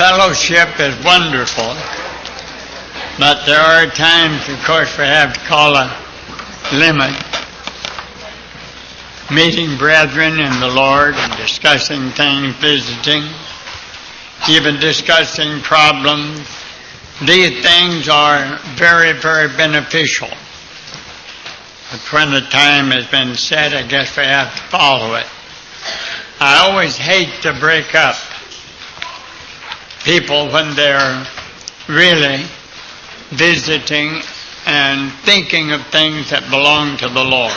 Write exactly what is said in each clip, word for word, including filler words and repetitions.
fellowship is wonderful, but there are times, of course, we have to call a limit. Meeting brethren in the Lord and discussing things, visiting, even discussing problems. These things are very, very beneficial. But when the time has been set, I guess we have to follow it. I always hate to break up people when they're really visiting and thinking of things that belong to the Lord.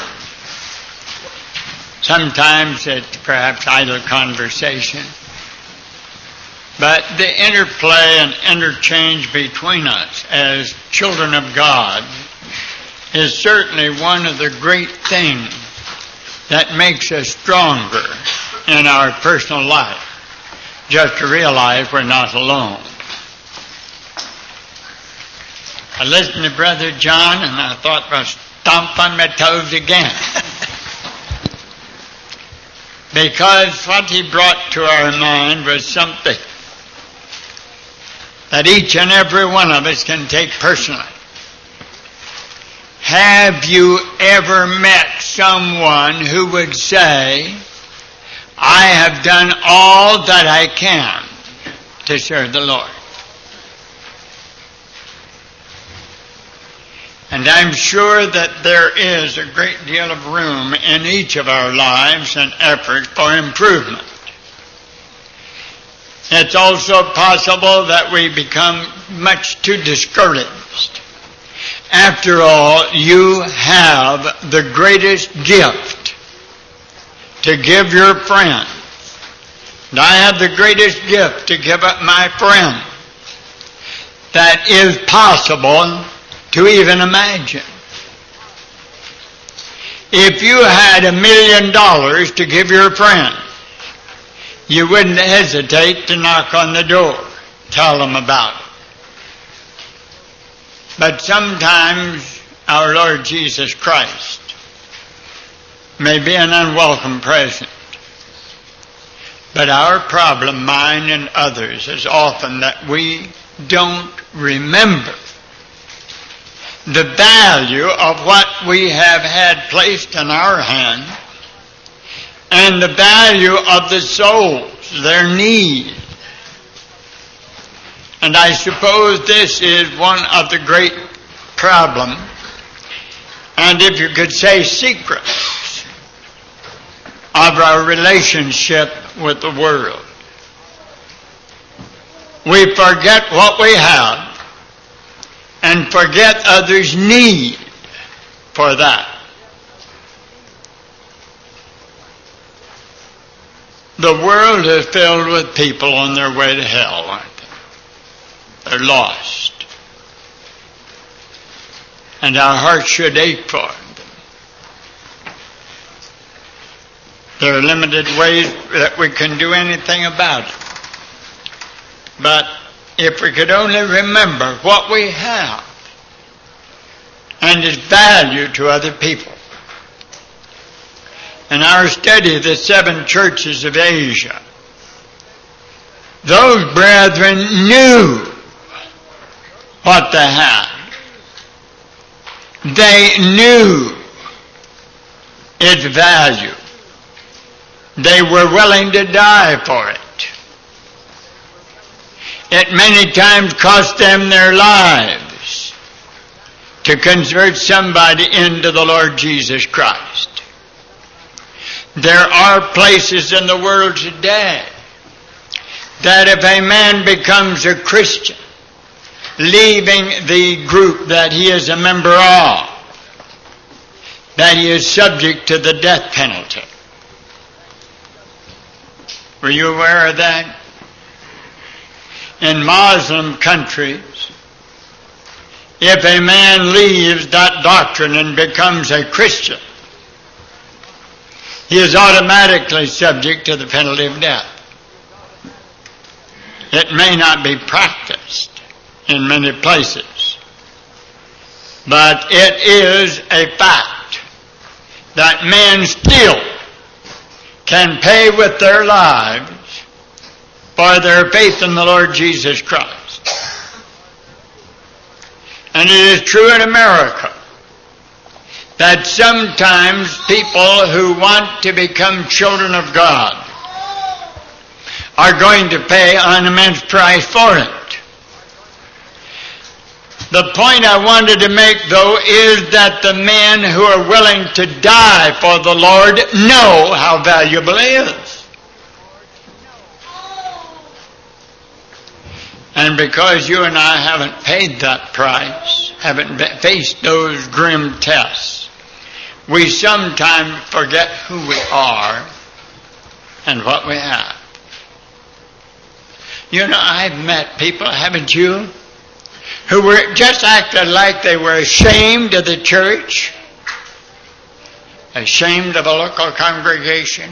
Sometimes it's perhaps idle conversation. But the interplay and interchange between us as children of God is certainly one of the great things that makes us stronger in our personal life. Just to realize we're not alone. I listened to Brother John and I thought, well, stomp on my toes again. Because what he brought to our mind was something that each and every one of us can take personally. Have you ever met someone who would say, I have done all that I can to serve the Lord? And I'm sure that there is a great deal of room in each of our lives and efforts for improvement. It's also possible that we become much too discouraged. After all, you have the greatest gift to give your friend. And I have the greatest gift to give up my friend that is possible to even imagine. If you had a million dollars to give your friend, you wouldn't hesitate to knock on the door, tell them about it. But sometimes our Lord Jesus Christ may be an unwelcome present. But our problem, mine and others, is often that we don't remember the value of what we have had placed in our hand and the value of the souls, their need. And I suppose this is one of the great problems, and if you could say secrets, of our relationship with the world. We forget what we have and forget others' need for that. The world is filled with people on their way to hell, aren't they? They're lost. And our hearts should ache for them. There are limited ways that we can do anything about it. But if we could only remember what we have and its value to other people. In our study of the seven churches of Asia, those brethren knew what they had. They knew its value. They were willing to die for it. It many times cost them their lives to convert somebody into the Lord Jesus Christ. There are places in the world today that if a man becomes a Christian, leaving the group that he is a member of, that he is subject to the death penalty. Were you aware of that? In Muslim countries, if a man leaves that doctrine and becomes a Christian, he is automatically subject to the penalty of death. It may not be practiced in many places, but it is a fact that men still can pay with their lives for their faith in the Lord Jesus Christ. And it is true in America that sometimes people who want to become children of God are going to pay an immense price for it. The point I wanted to make, though, is that the men who are willing to die for the Lord know how valuable He is. And because you and I haven't paid that price, haven't faced those grim tests, we sometimes forget who we are and what we have. You know, I've met people, haven't you, who were just acted like they were ashamed of the church, ashamed of a local congregation.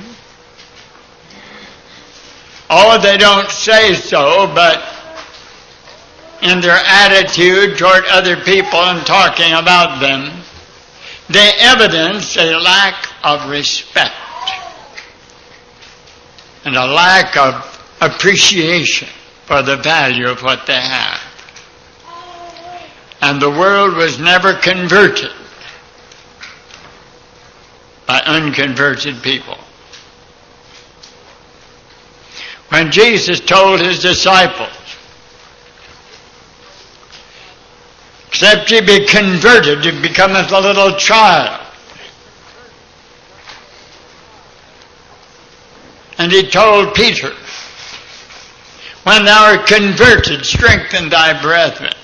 Oh, they don't say so, but in their attitude toward other people and talking about them, they evidence a lack of respect and a lack of appreciation for the value of what they have. And the world was never converted by unconverted people. When Jesus told His disciples, except ye be converted, you become as a little child. And He told Peter, when thou art converted, strengthen thy brethren.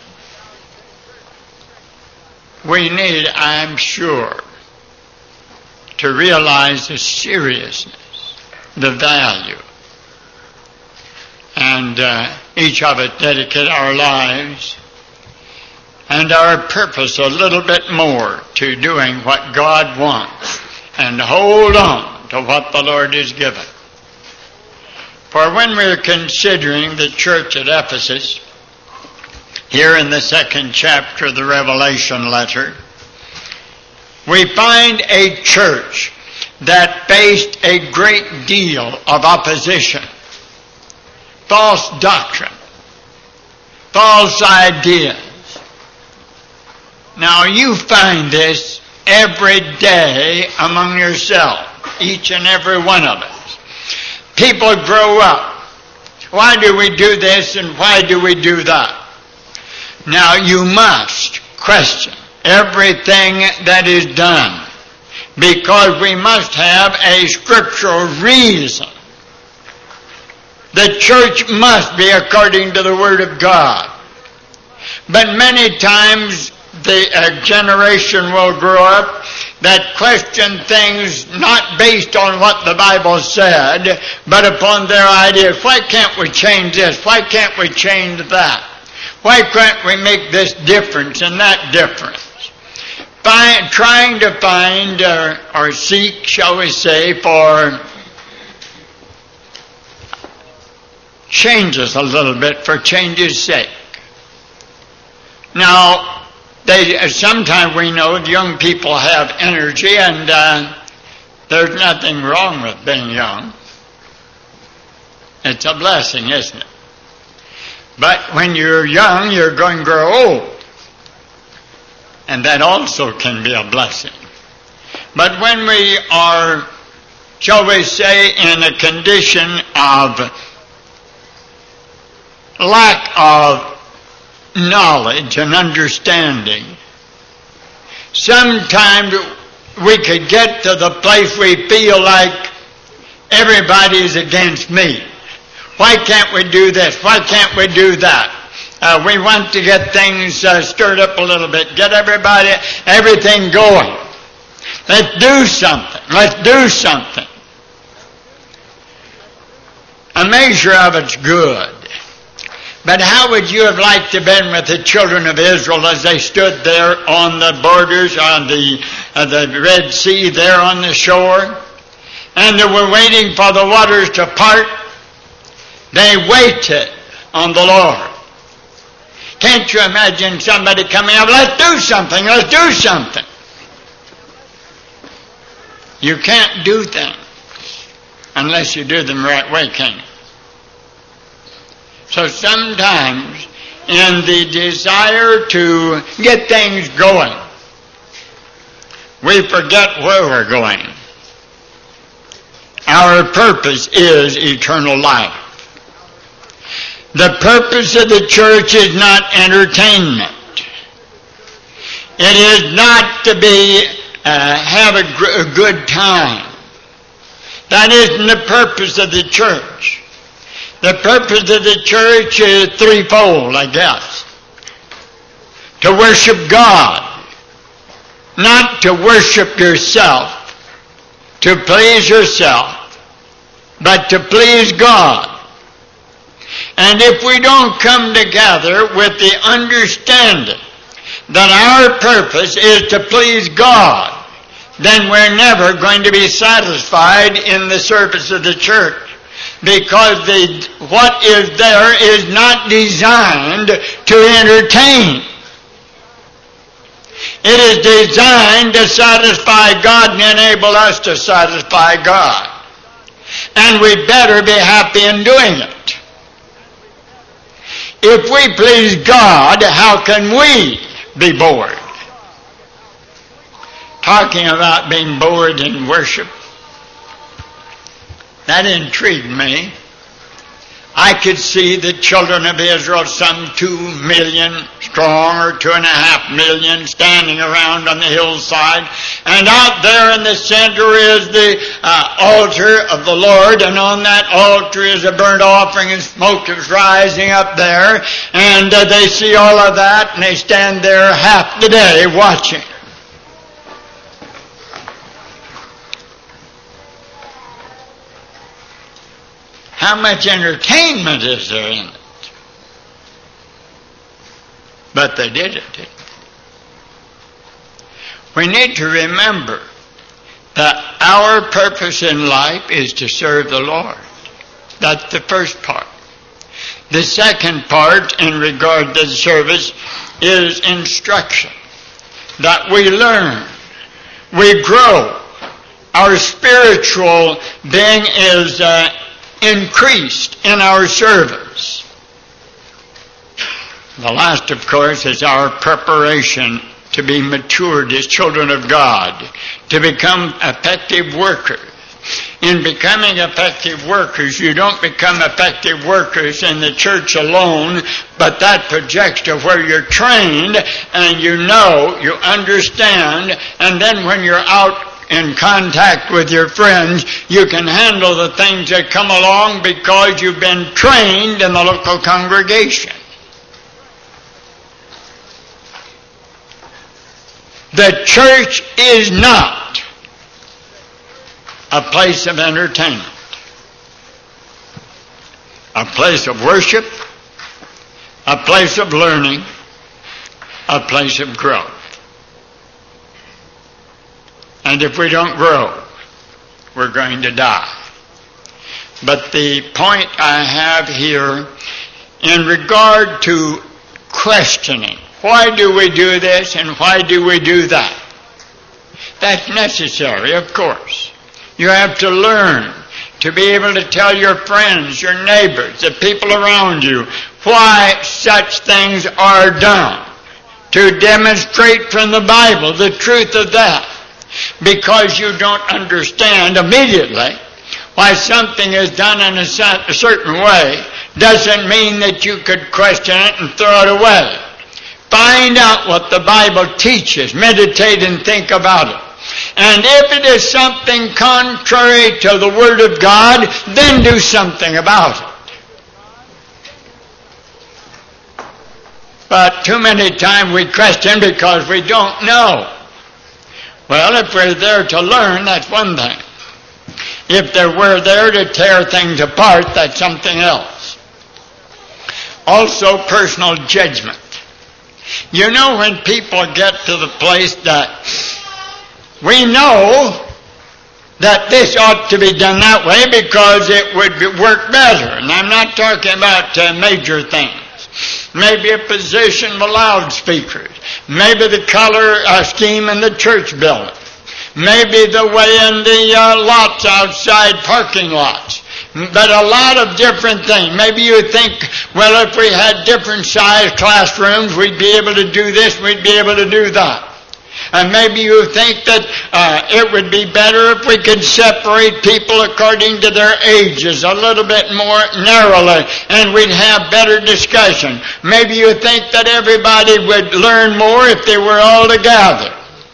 We need, I'm sure, to realize the seriousness, the value, and uh, each of us dedicate our lives and our purpose a little bit more to doing what God wants and hold on to what the Lord has given. For when we're considering the church at Ephesus, here in the second chapter of the Revelation letter, we find a church that faced a great deal of opposition, false doctrine, false ideas. Now you find this every day among yourself, each and every one of us. People grow up. Why do we do this and why do we do that? Now you must question everything that is done, because we must have a scriptural reason. The church must be according to the Word of God. But many times the uh, generation will grow up that question things not based on what the Bible said, but upon their ideas. Why can't we change this? Why can't we change that? Why can't we make this difference and that difference? Find, trying to find uh, or seek, shall we say, for changes a little bit for change's sake. Now, they sometimes we know young people have energy, and uh, there's nothing wrong with being young. It's a blessing, isn't it? But when you're young, you're going to grow old. And that also can be a blessing. But when we are, shall we say, in a condition of lack of knowledge and understanding, sometimes we could get to the place we feel like everybody's against me. Why can't we do this? Why can't we do that? Uh, we want to get things uh, stirred up a little bit, get everybody, everything going. Let's do something. Let's do something. A measure of it's good. But how would you have liked to have been with the children of Israel as they stood there on the borders, on the, uh, the Red Sea, there on the shore, and they were waiting for the waters to part? They waited on the Lord. Can't you imagine somebody coming up, let's do something, let's do something. You can't do things unless you do them the right way, can you? So sometimes in the desire to get things going, we forget where we're going. Our purpose is eternal life. The purpose of the church is not entertainment. It is not to be, uh, have a, gr- a good time. That isn't the purpose of the church. The purpose of the church is threefold, I guess. To worship God. Not to worship yourself, to please yourself, but to please God. And if we don't come together with the understanding that our purpose is to please God, then we're never going to be satisfied in the service of the church. Because the, what is there is not designed to entertain. It is designed to satisfy God and enable us to satisfy God. And we better be happy in doing it. If we please God, how can we be bored? Talking about being bored in worship, that intrigued me. I could see the children of Israel, some two million strong or two and a half million, standing around on the hillside. And out there in the center is the uh, altar of the Lord. And on that altar is a burnt offering, and smoke is rising up there. And uh, they see all of that, and they stand there half the day watching. How much entertainment is there in it? But they did it, didn't they? We need to remember that our purpose in life is to serve the Lord. That's the first part. The second part in regard to the service is instruction. That we learn, we grow. Our spiritual being is uh, increased in our service. The last, of course, is our preparation to be matured as children of God, to become effective workers. In becoming effective workers, you don't become effective workers in the church alone, but that projects to where you're trained and you know, you understand, and then when you're out in contact with your friends, you can handle the things that come along because you've been trained in the local congregation. The church is not a place of entertainment, a place of worship, a place of learning, a place of growth. And if we don't grow, we're going to die. But the point I have here in regard to questioning, why do we do this and why do we do that? That's necessary, of course. You have to learn to be able to tell your friends, your neighbors, the people around you, why such things are done. To demonstrate from the Bible the truth of that. Because you don't understand immediately why something is done in a certain way doesn't mean that you could question it and throw it away. Find out what the Bible teaches. Meditate and think about it. And if it is something contrary to the Word of God, then do something about it. But too many times we question because we don't know. Well, if we're there to learn, that's one thing. If we're there to tear things apart, that's something else. Also, personal judgment. You know, when people get to the place that we know that this ought to be done that way because it would work better. And I'm not talking about uh, major things. Maybe a position of loudspeakers. Maybe the color uh, scheme in the church building. Maybe the way in the uh, lots outside, parking lots. but a lot of different things. Maybe you think, well, if we had different size classrooms, we'd be able to do this, we'd be able to do that. And maybe you think that uh, it would be better if we could separate people according to their ages a little bit more narrowly, and we'd have better discussion. Maybe you think that everybody would learn more if they were all together.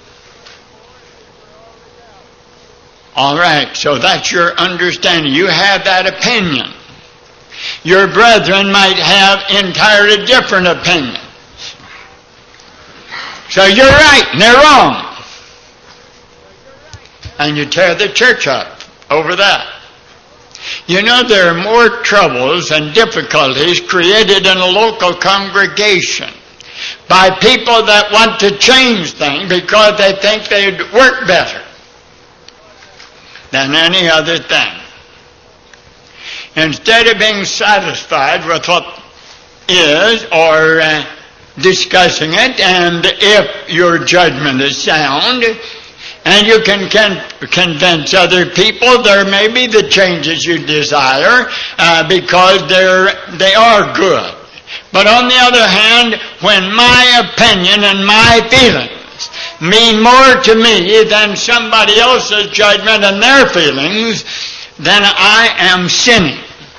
All right, so that's your understanding. You have that opinion. Your brethren might have entirely different opinions. So you're right and they're wrong. And you tear the church up over that. You know, there are more troubles and difficulties created in a local congregation by people that want to change things because they think they'd work better than any other thing. Instead of being satisfied with what is or uh, discussing it, and if your judgment is sound, and you can, can convince other people there may be the changes you desire uh, because they're, they are good. But on the other hand, when my opinion and my feelings mean more to me than somebody else's judgment and their feelings, then I am sinning.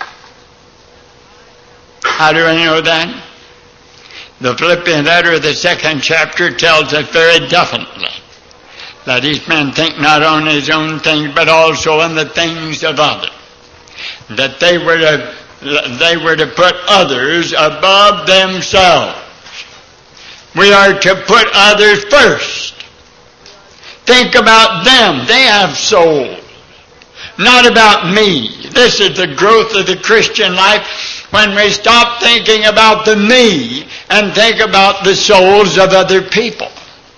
How do I know that? The Philippian letter, the second chapter, tells us very definitely that each man think not on his own things, but also on the things of others. That they were to, they were to put others above themselves. We are to put others first. Think about them. They have souls. Not about me. This is the growth of the Christian life, when we stop thinking about the me and think about the souls of other people.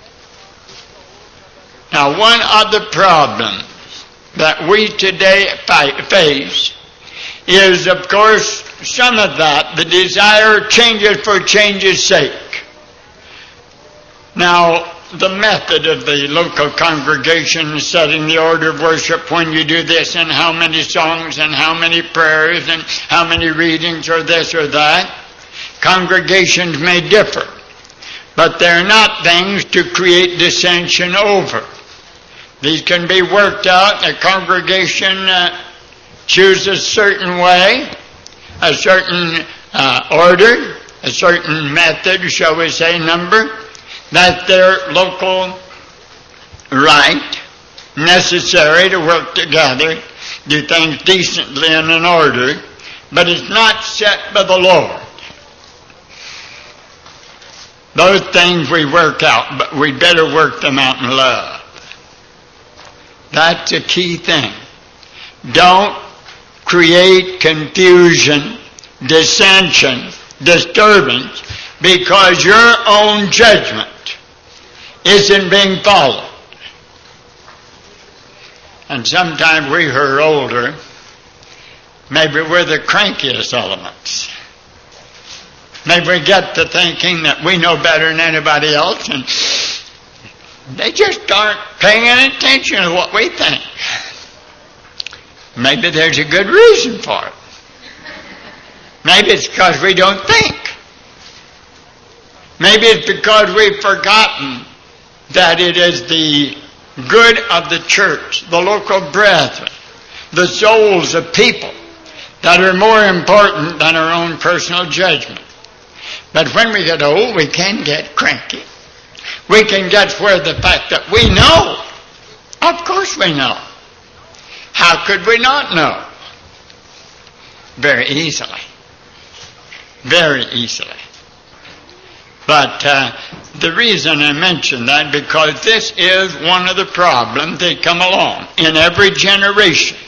Now, one of the problems that we today face is, of course, some of that, the desire changes for change's sake. Now, the method of the local congregation setting the order of worship, when you do this, and how many songs and how many prayers and how many readings or this or that, congregations may differ. But they're not things to create dissension over. These can be worked out. A congregation uh, chooses a certain way, a certain uh, order, a certain method, shall we say, number. That's their local right, necessary to work together, do things decently and in order, but it's not set by the Lord. Those things we work out, but we better work them out in love. That's a key thing. Don't create confusion, dissension, disturbance, because your own judgment isn't being followed. And sometimes we who are older, maybe we're the crankiest elements. Maybe we get to thinking that we know better than anybody else, and they just aren't paying any attention to what we think. Maybe there's a good reason for it. Maybe it's because we don't think. Maybe it's because we've forgotten that it is the good of the church, the local brethren, the souls of people that are more important than our own personal judgment. But when we get old, we can get cranky. We can get where the fact that we know, of course we know. How could we not know? Very easily. Very easily. But uh, the reason I mention that, because this is one of the problems that come along in every generation.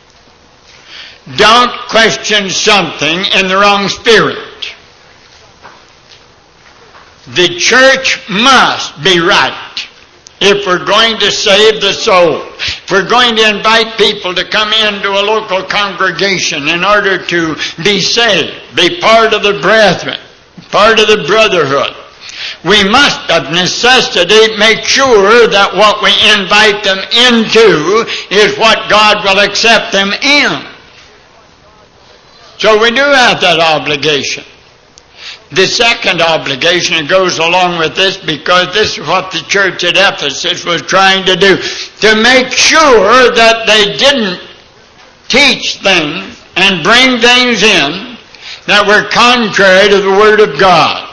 Don't question something in the wrong spirit. The church must be right if we're going to save the soul. If we're going to invite people to come into a local congregation in order to be saved, be part of the brethren, part of the brotherhood, we must of necessity make sure that what we invite them into is what God will accept them in. So we do have that obligation. The second obligation that goes along with this, because this is what the church at Ephesus was trying to do, to make sure that they didn't teach things and bring things in that were contrary to the Word of God.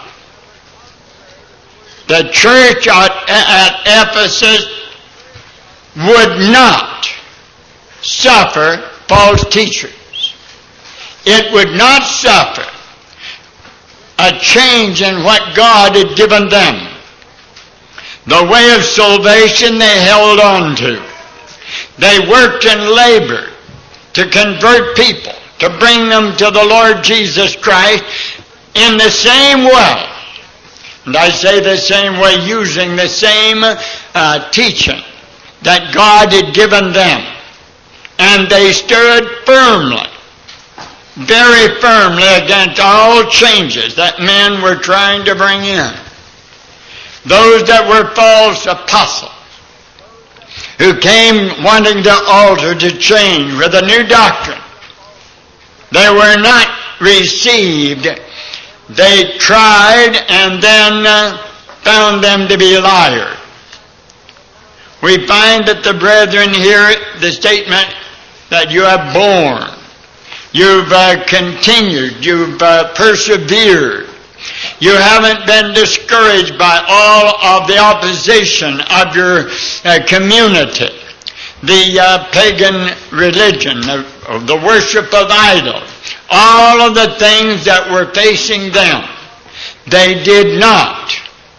The church at, at Ephesus would not suffer false teachers. It would not suffer a change in what God had given them. The way of salvation they held on to. They worked and labored to convert people, to bring them to the Lord Jesus Christ in the same way. And I say the same way, using the same uh, teaching that God had given them. And they stood firmly, very firmly against all changes that men were trying to bring in. Those that were false apostles, who came wanting to alter, to change with a new doctrine, they were not received. They tried and then uh, found them to be liars. We find that the brethren here, the statement that you have borne, you've uh, continued, you've uh, persevered, you haven't been discouraged by all of the opposition of your uh, community, the uh, pagan religion, the, the worship of idols, all of the things that were facing them. They did not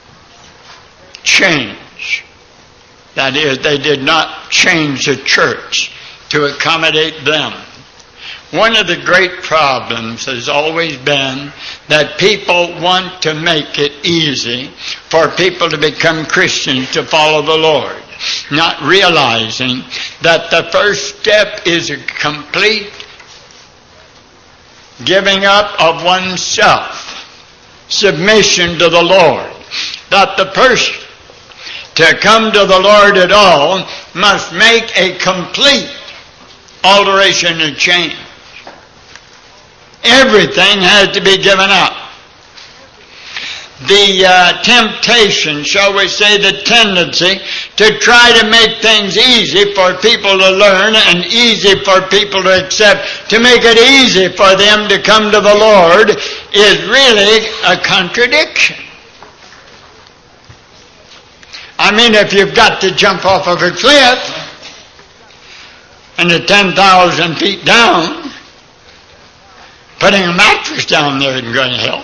change. That is, they did not change the church to accommodate them. One of the great problems has always been that people want to make it easy for people to become Christians, to follow the Lord, not realizing that the first step is a complete giving up of oneself, submission to the Lord. That the person, to come to the Lord at all, must make a complete alteration and change. Everything has to be given up. The uh, temptation, shall we say, the tendency to try to make things easy for people to learn and easy for people to accept, to make it easy for them to come to the Lord, is really a contradiction. I mean, if you've got to jump off of a cliff and you're ten thousand feet down, putting a mattress down there isn't going to help.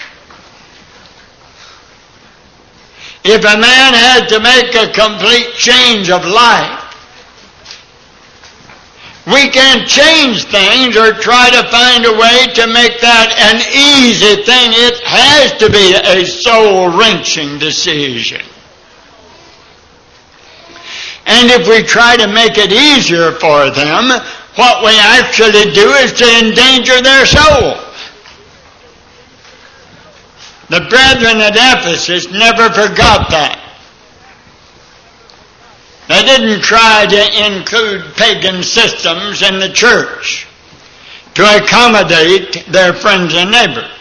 If a man had to make a complete change of life, we can change things or try to find a way to make that an easy thing. It has to be a soul-wrenching decision. And if we try to make it easier for them, what we actually do is to endanger their soul. The brethren at Ephesus never forgot that. They didn't try to include pagan systems in the church to accommodate their friends and neighbors.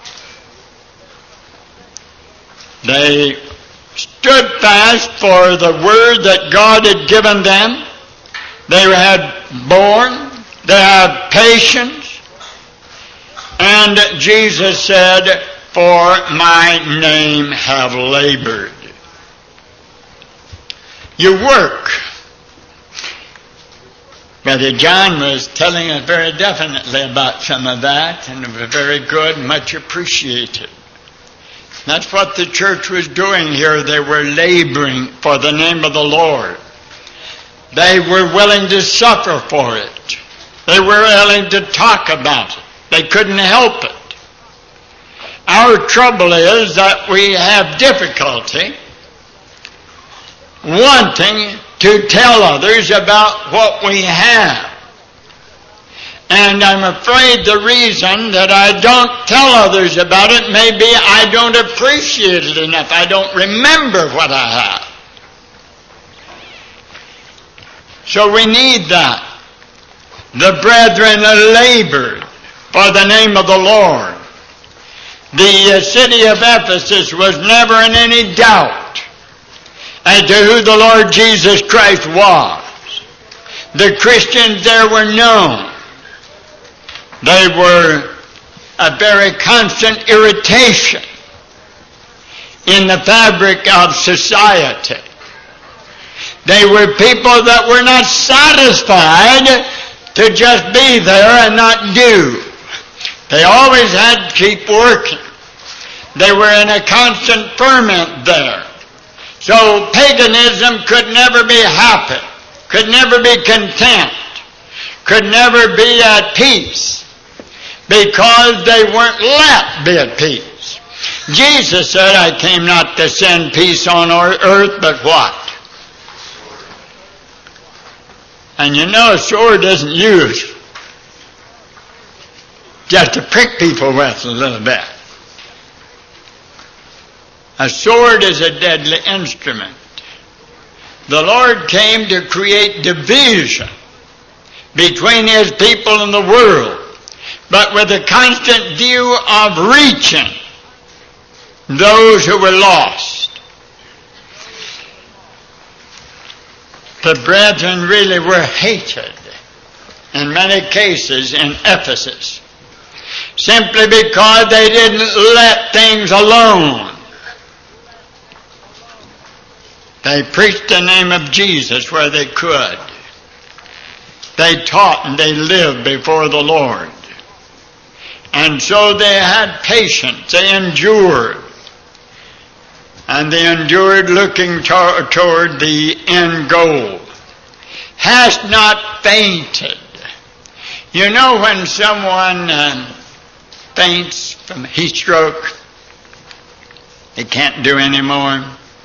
They stood fast for the word that God had given them. They had borne, they had patience, and Jesus said, "For my name have labored." You work. Brother John was telling us very definitely about some of that, and it was very good, much appreciated. That's what the church was doing here. They were laboring for the name of the Lord. They were willing to suffer for it. They were willing to talk about it. They couldn't help it. Our trouble is that we have difficulty wanting to tell others about what we have. And I'm afraid the reason that I don't tell others about it may be I don't appreciate it enough. I don't remember what I have. So we need that. The brethren labored for the name of the Lord. The city of Ephesus was never in any doubt as to who the Lord Jesus Christ was. The Christians there were known. They were a very constant irritation in the fabric of society. They were people that were not satisfied to just be there and not do. They always had to keep working. They were in a constant ferment there. So paganism could never be happy, could never be content, could never be at peace, because they weren't let be at peace. Jesus said, I came not to send peace on earth, but what? And you know a sword isn't used just to prick people with a little bit. A sword is a deadly instrument. The Lord came to create division between His people and the world, but with a constant view of reaching those who were lost. The brethren really were hated in many cases in Ephesus, simply because they didn't let things alone. They preached the name of Jesus where they could. They taught and they lived before the Lord. And so they had patience. They endured. And they endured looking to- toward the end goal. Hast not fainted. You know when someone uh, faints from heat stroke, they can't do any more.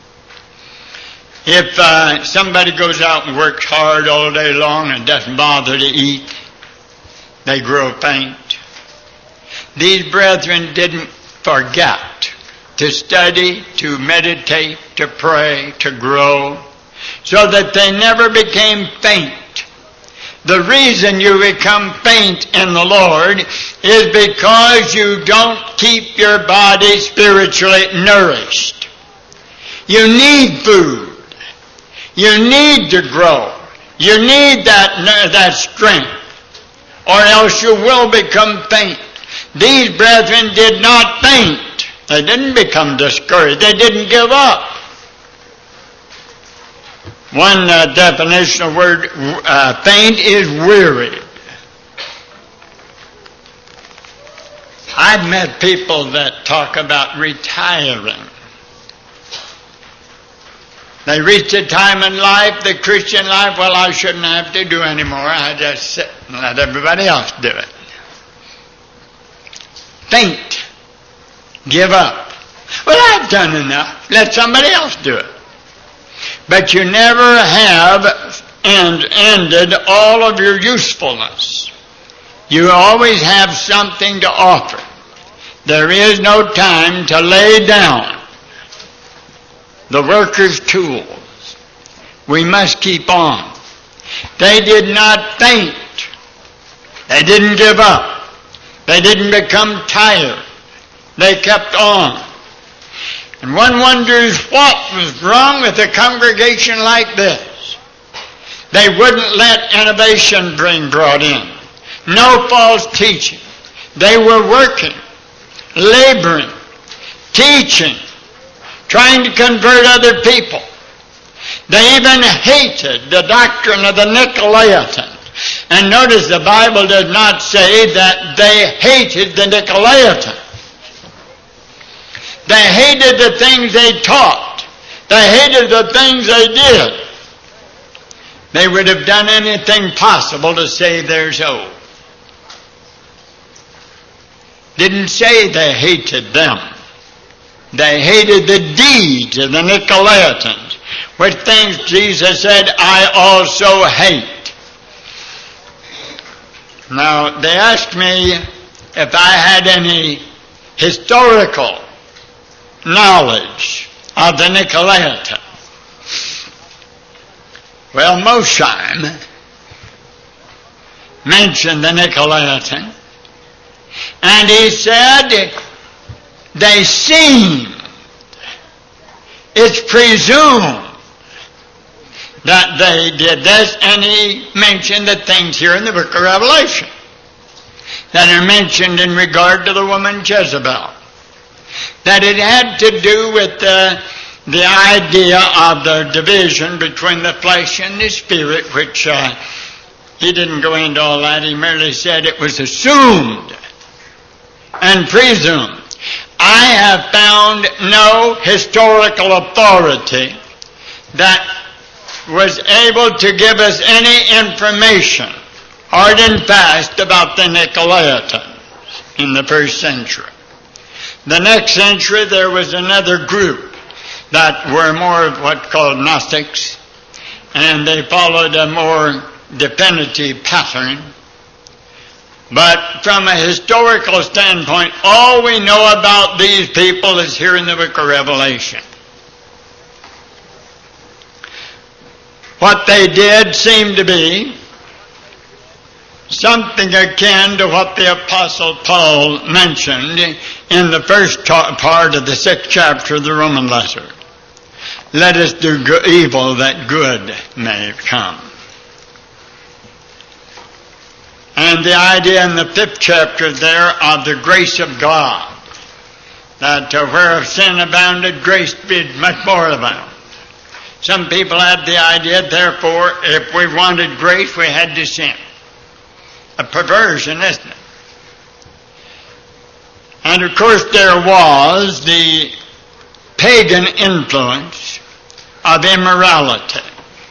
If uh, somebody goes out and works hard all day long and doesn't bother to eat, they grow faint. These brethren didn't forget to study, to meditate, to pray, to grow, so that they never became faint. The reason you become faint in the Lord is because you don't keep your body spiritually nourished. You need food. You need to grow. You need that, that strength, or else you will become faint. These brethren did not faint. They didn't become discouraged. They didn't give up. One uh, definition of word uh, faint is wearied. I've met people that talk about retiring. They reach a time in life, the Christian life, well, I shouldn't have to do anymore. I just sit and let everybody else do it. Faint. Give up. Well, I've done enough. Let somebody else do it. But you never have end, ended all of your usefulness. You always have something to offer. There is no time to lay down the worker's tools. We must keep on. They did not faint. They didn't give up. They didn't become tired. They kept on. And one wonders what was wrong with a congregation like this. They wouldn't let innovation being brought in. No false teaching. They were working, laboring, teaching, trying to convert other people. They even hated the doctrine of the Nicolaitans. And notice the Bible does not say that they hated the Nicolaitans. They hated the things they taught. They hated the things they did. They would have done anything possible to save their soul. Didn't say they hated them. They hated the deeds of the Nicolaitans, which things Jesus said, I also hate. Now, they asked me if I had any historical knowledge of the Nicolaitans. Well, Mosheim mentioned the Nicolaitans And he said, they seemed, it's presumed that they did this, and he mentioned the things here in the book of Revelation that are mentioned in regard to the woman Jezebel. That it had to do with the, the idea of the division between the flesh and the spirit, which uh, he didn't go into all that. He merely said it was assumed and presumed. I have found no historical authority that was able to give us any information, hard and fast, about the Nicolaitans in the first century. The next century there was another group that were more of what's called Gnostics, and they followed a more definitive pattern. But from a historical standpoint, all we know about these people is here in the book of Revelation. What they did seemed to be something akin to what the Apostle Paul mentioned in the first ta- part of the sixth chapter of the Roman letter. Let us do go- evil that good may come. And the idea in the fifth chapter there of the grace of God, that uh, where sin abounded, grace did much more abound. Some people have the idea, therefore, if we wanted grace, we had to sin. A perversion, isn't it? And of course there was the pagan influence of immorality.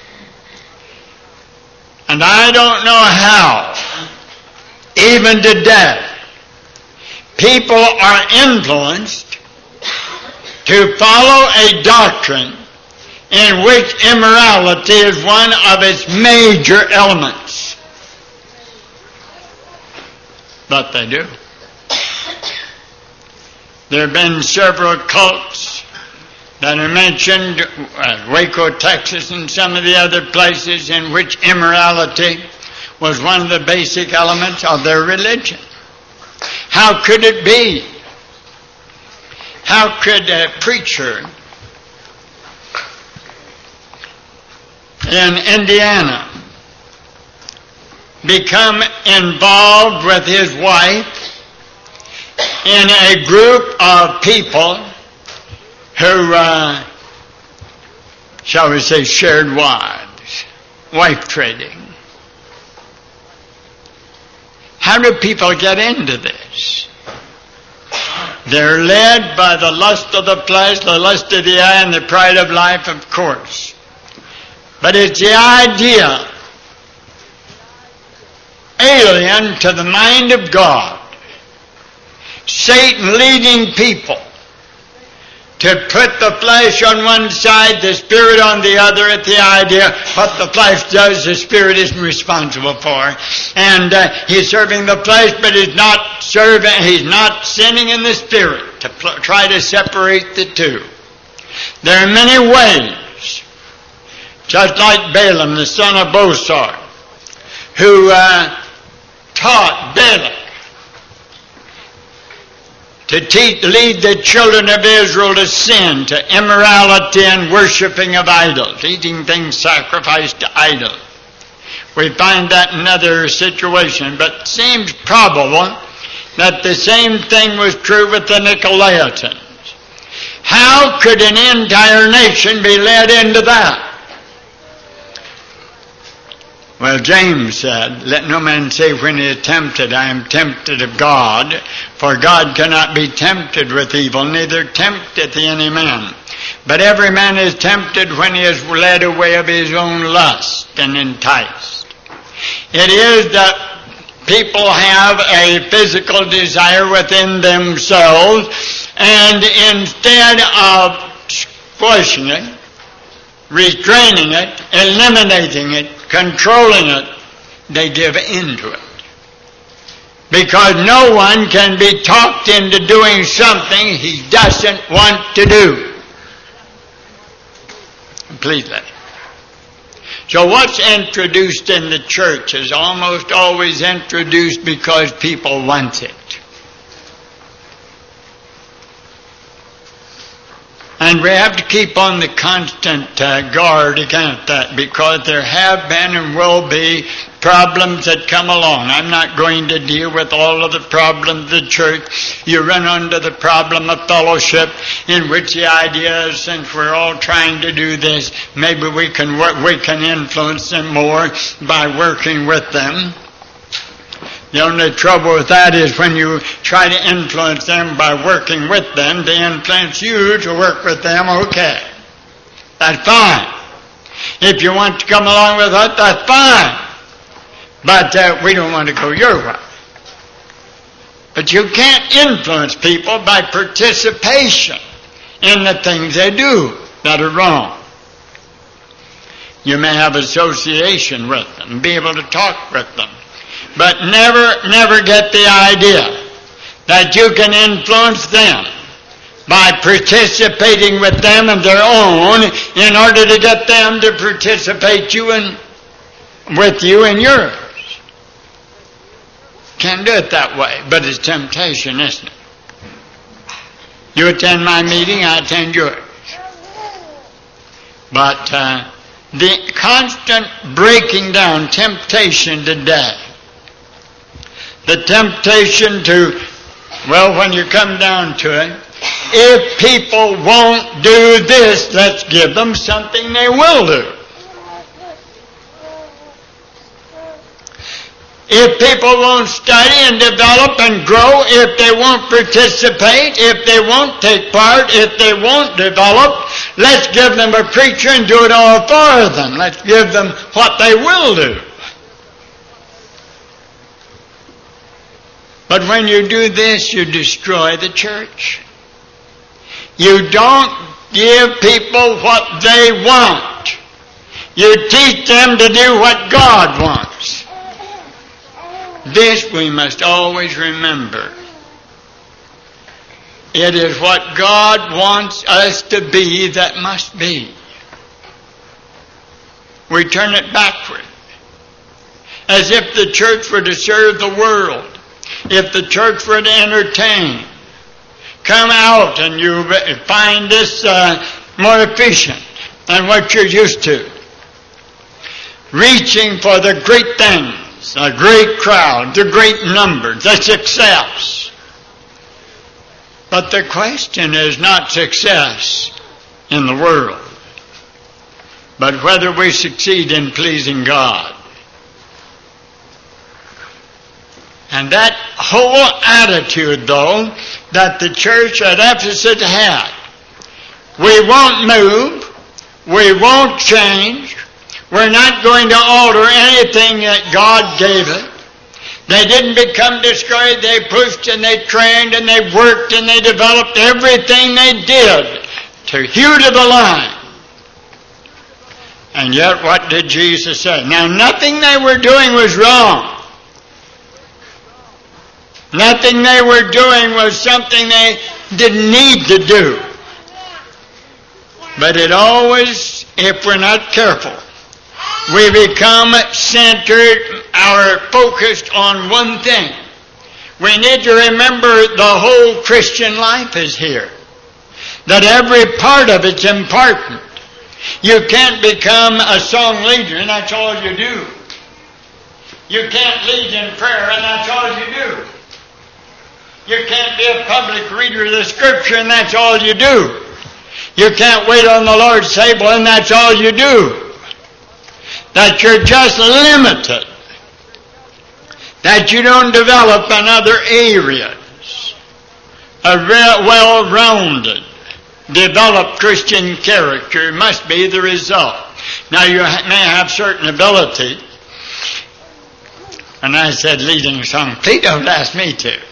And I don't know how, even today, people are influenced to follow a doctrine in which immorality is one of its major elements. But they do. There have been several cults that are mentioned, uh, Waco, Texas, and some of the other places in which immorality was one of the basic elements of their religion. How could it be? How could a preacher in Indiana become involved with his wife in a group of people who, uh, shall we say, shared wives, wife trading? How do people get into this? They're led by the lust of the flesh, the lust of the eye, and the pride of life, of course. But it's the idea alien to the mind of God. Satan leading people to put the flesh on one side, the spirit on the other, at the idea what the flesh does, the spirit isn't responsible for. And uh, he's serving the flesh, but he's not serving, he's not sinning in the spirit, to pl- try to separate the two. There are many ways, just like Balaam, the son of Bosor, who uh, taught Balak to teach, lead the children of Israel to sin, to immorality and worshiping of idols, eating things sacrificed to idols. We find that in other situations, but it seems probable that the same thing was true with the Nicolaitans. How could an entire nation be led into that? Well, James said, let no man say when he is tempted, I am tempted of God, for God cannot be tempted with evil, neither tempteth he any man. But every man is tempted when he is led away of his own lust and enticed. It is that people have a physical desire within themselves, and instead of squashing it, restraining it, eliminating it, controlling it, they give in to it. Because no one can be talked into doing something he doesn't want to do. Completely. So what's introduced in the church is almost always introduced because people want it. And we have to keep on the constant uh, guard against that, because there have been and will be problems that come along. I'm not going to deal with all of the problems of the church. You run into the problem of fellowship, in which the idea is, since we're all trying to do this, maybe we can work, we can influence them more by working with them. The only trouble with that is when you try to influence them by working with them, they influence you to work with them, okay. That's fine. If you want to come along with us, that's fine. But uh, we don't want to go your way. But you can't influence people by participation in the things they do that are wrong. You may have association with them, be able to talk with them, but never, never get the idea that you can influence them by participating with them in their own in order to get them to participate you in, with you in yours. Can't do it that way, but it's temptation, isn't it? You attend my meeting, I attend yours. But uh, the constant breaking down, temptation today, the temptation to, well, when you come down to it, if people won't do this, let's give them something they will do. If people won't study and develop and grow, if they won't participate, if they won't take part, if they won't develop, let's give them a preacher and do it all for them. Let's give them what they will do. But when you do this, you destroy the church. You don't give people what they want. You teach them to do what God wants. This we must always remember. It is what God wants us to be that must be. We turn it backward. As if the church were to serve the world. If the church were to entertain. Come out and you find this uh, more efficient than what you're used to. Reaching for the great things. A great crowd, the great numbers, the success. But the question is not success in the world, but whether we succeed in pleasing God. And that whole attitude, though, that the church at Ephesus had, we won't move, we won't change, we're not going to alter anything that God gave it. They didn't become discouraged. They pushed and they trained and they worked and they developed everything they did to hew to the line. And yet what did Jesus say? Now nothing they were doing was wrong. Nothing they were doing was something they didn't need to do. But it always, if we're not careful, we become centered, our focused on one thing. We need to remember the whole Christian life is here. That every part of it's important. You can't become a song leader and that's all you do. You can't lead in prayer and that's all you do. You can't be a public reader of the Scripture and that's all you do. You can't wait on the Lord's table and that's all you do. That you're just limited. That you don't develop in other areas. A real well-rounded, developed Christian character must be the result. Now you may have certain ability. And I said leading a song, please don't ask me to.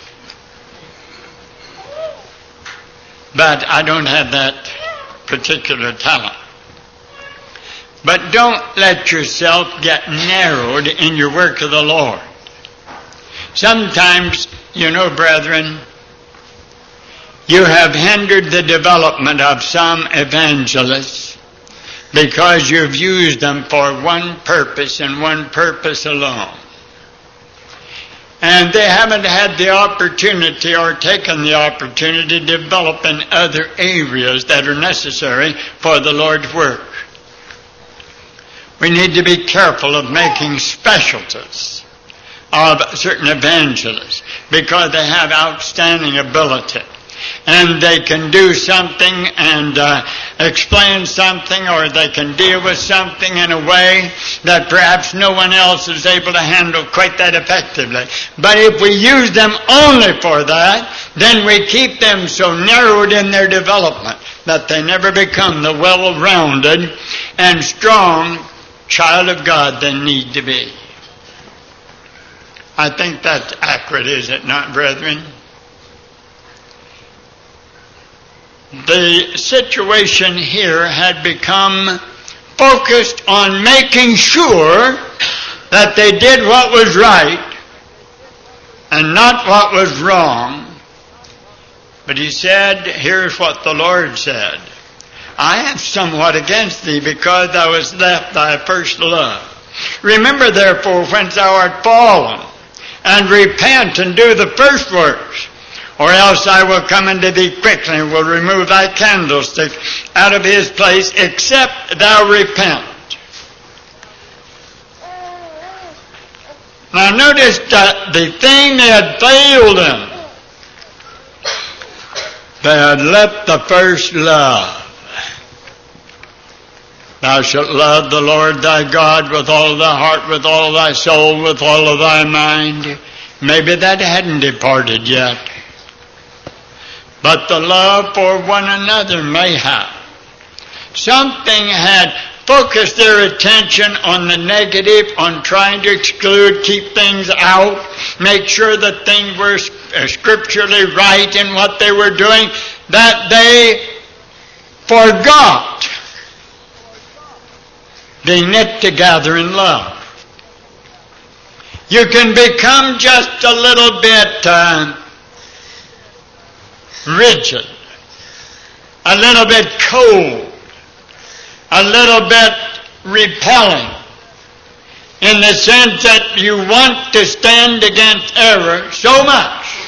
But I don't have that particular talent. But don't let yourself get narrowed in your work of the Lord. Sometimes, you know, brethren, you have hindered the development of some evangelists because you've used them for one purpose and one purpose alone. And they haven't had the opportunity or taken the opportunity to develop in other areas that are necessary for the Lord's work. We need to be careful of making specialties of certain evangelists because they have outstanding ability. And they can do something and uh, explain something, or they can deal with something in a way that perhaps no one else is able to handle quite that effectively. But if we use them only for that, then we keep them so narrowed in their development that they never become the well-rounded and strong child of God they need to be. I think that's accurate, is it not, brethren? The situation here had become focused on making sure that they did what was right and not what was wrong. But he said, here's what the Lord said. I have somewhat against thee because thou hast left thy first love. Remember therefore whence thou art fallen, and repent and do the first works. Or else I will come unto thee quickly and will remove thy candlestick out of his place, except thou repent. Now notice that the thing they had failed in, they had left the first love. Thou shalt love the Lord thy God with all thy heart, with all thy soul, with all of thy mind. Maybe that hadn't departed yet. But the love for one another may have. Something had focused their attention on the negative, on trying to exclude, keep things out, make sure that things were scripturally right in what they were doing, that they forgot being knit together in love. You can become just a little bit uh, rigid, a little bit cold, a little bit repelling, in the sense that you want to stand against error so much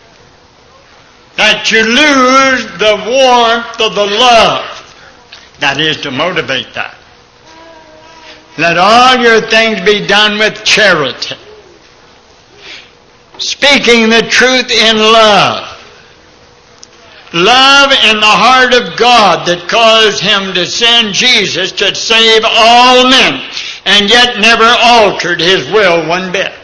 that you lose the warmth of the love that is to motivate that. Let all your things be done with charity, speaking the truth in love. Love in the heart of God that caused him to send Jesus to save all men, and yet never altered his will one bit.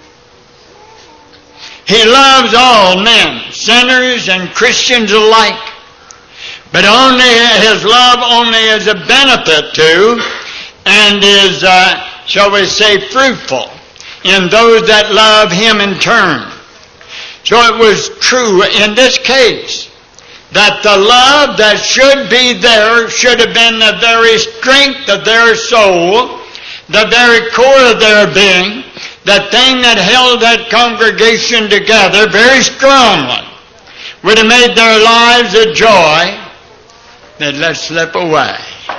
He loves all men, sinners and Christians alike, but only his love only is a benefit to and is, uh, shall we say, fruitful in those that love him in turn. So it was true in this case that the love that should be there should have been the very strength of their soul, the very core of their being, the thing that held that congregation together very strongly, would have made their lives a joy that let slip away.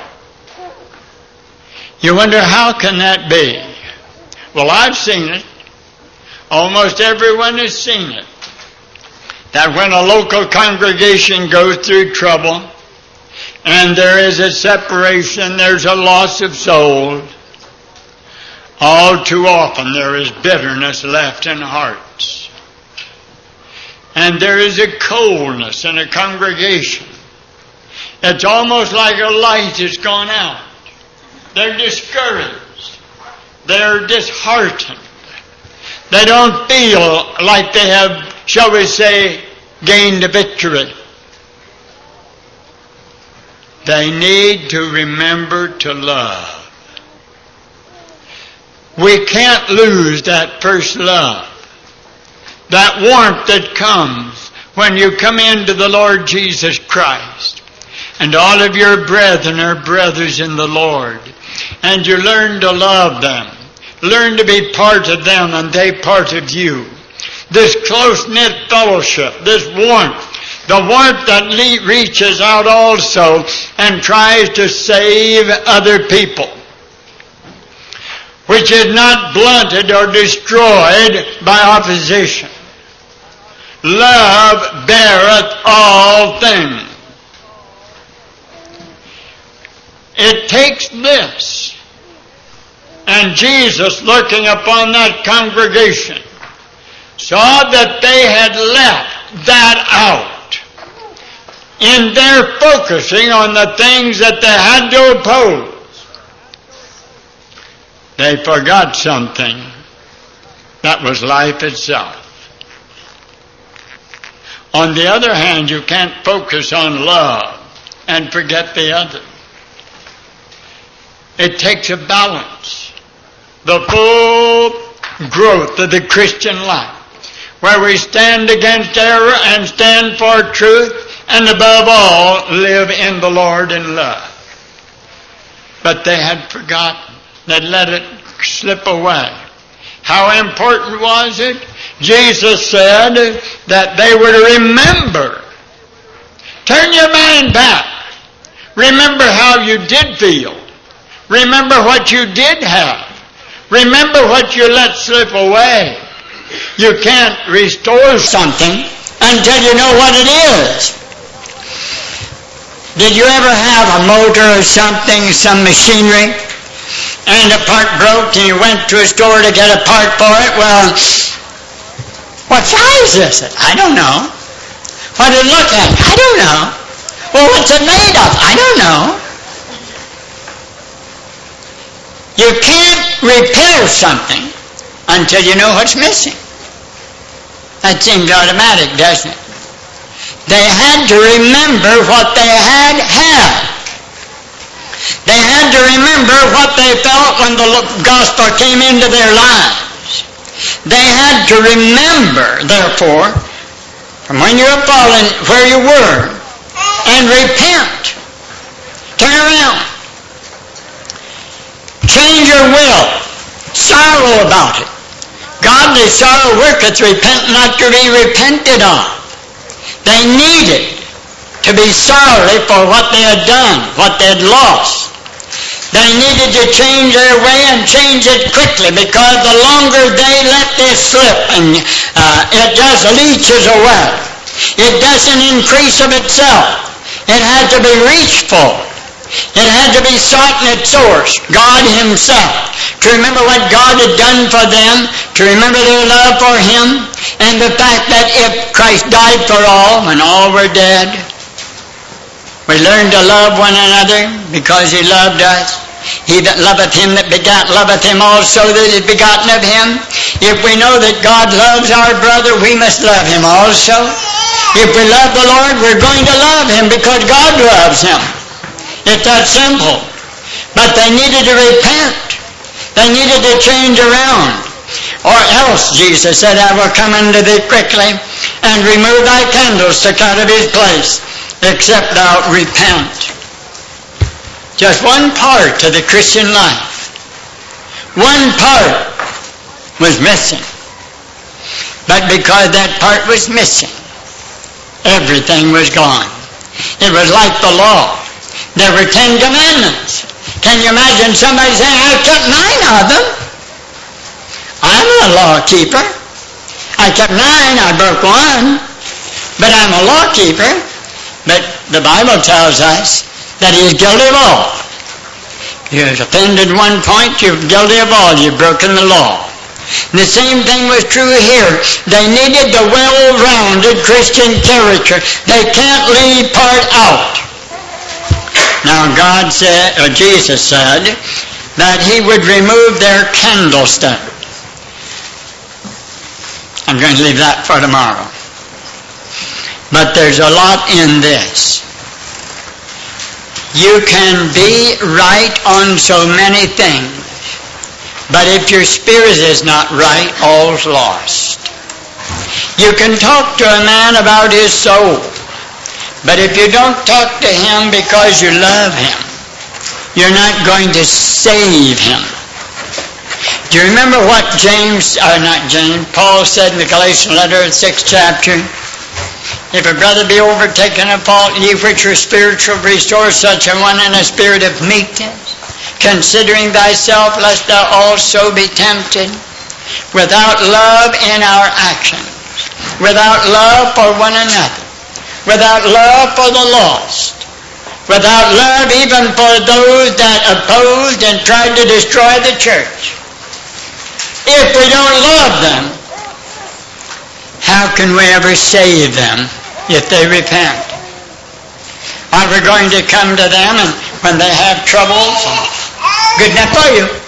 You wonder, how can that be? Well, I've seen it. Almost everyone has seen it. That when a local congregation goes through trouble and there is a separation, there's a loss of souls, all too often there is bitterness left in hearts. And there is a coldness in a congregation. It's almost like a light has gone out. They're discouraged. They're disheartened. They don't feel like they have, shall we say, gained a victory. They need to remember to love. We can't lose that first love. That warmth that comes when you come into the Lord Jesus Christ. And all of your brethren are brothers in the Lord. And you learn to love them. Learn to be part of them and they part of you. This close-knit fellowship, this warmth, the warmth that le- reaches out also and tries to save other people. which is not blunted or destroyed by opposition. Love beareth all things. It takes this. And Jesus, looking upon that congregation, saw that they had left that out in their focusing on the things that they had to oppose. They forgot something. That was life itself. On the other hand, you can't focus on love and forget the other. It takes a balance. The full growth of the Christian life, where we stand against error and stand for truth, and above all, live in the Lord in love. But they had forgotten. They'd let it slip away. How important was it? Jesus said that they were to remember. Turn your mind back. Remember how you did feel. Remember what you did have. Remember what you let slip away. You can't restore something until you know what it is. Did you ever have a motor or something, some machinery, and a part broke and you went to a store to get a part for it? Well, what size is it? I don't know. What did it look like? I don't know. Well, what's it made of? I don't know. You can't repair something until you know what's missing. That seems automatic, doesn't it? They had to remember what they had had. They had to remember what they felt when the gospel came into their lives. They had to remember, therefore, from when you were fallen, where you were, and repent. Turn around. Change your will. Sorrow about it. Godly sorrow worketh repent not to be repented of. They needed to be sorry for what they had done, what they had lost. They needed to change their way and change it quickly, because the longer they let this slip, and uh, it just leaches away. It doesn't increase of itself. It had to be reached for. It had to be sought in its source, God Himself, to remember what God had done for them, to remember their love for Him, and the fact that if Christ died for all, when all were dead, we learn to love one another because He loved us. He that loveth Him that begat loveth Him also that is begotten of Him. If we know that God loves our brother, we must love him also. If we love the Lord, we're going to love Him because God loves Him. It's that simple. But they needed to repent. They needed to change around. Or else, Jesus said, I will come unto thee quickly and remove thy candlestick out of his place, except thou repent. Just one part of the Christian life. One part was missing. But because that part was missing, everything was gone. It was like the law. There were Ten Commandments. Can you imagine somebody saying, I kept nine of them? I'm a law keeper. I kept nine, I broke one. But I'm a law keeper. But the Bible tells us that he is guilty of all. You've offended one point, you're guilty of all. You've broken the law. And the same thing was true here. They needed the well-rounded Christian character. They can't leave part out. Now God said, or Jesus said, that He would remove their candlestick. I'm going to leave that for tomorrow. But there's a lot in this. You can be right on so many things, but if your spirit is not right, all's lost. You can talk to a man about his soul, but if you don't talk to him because you love him, you're not going to save him. Do you remember what James, or not James, Paul said in the Galatian letter, the sixth chapter? If a brother be overtaken of fault, ye which are spiritual, restore such a one in a spirit of meekness, considering thyself lest thou also be tempted. Without love in our actions, without love for one another, without love for the lost, without love even for those that opposed and tried to destroy the church. If we don't love them, how can we ever save them if they repent? Are we going to come to them and when they have troubles, good enough for you?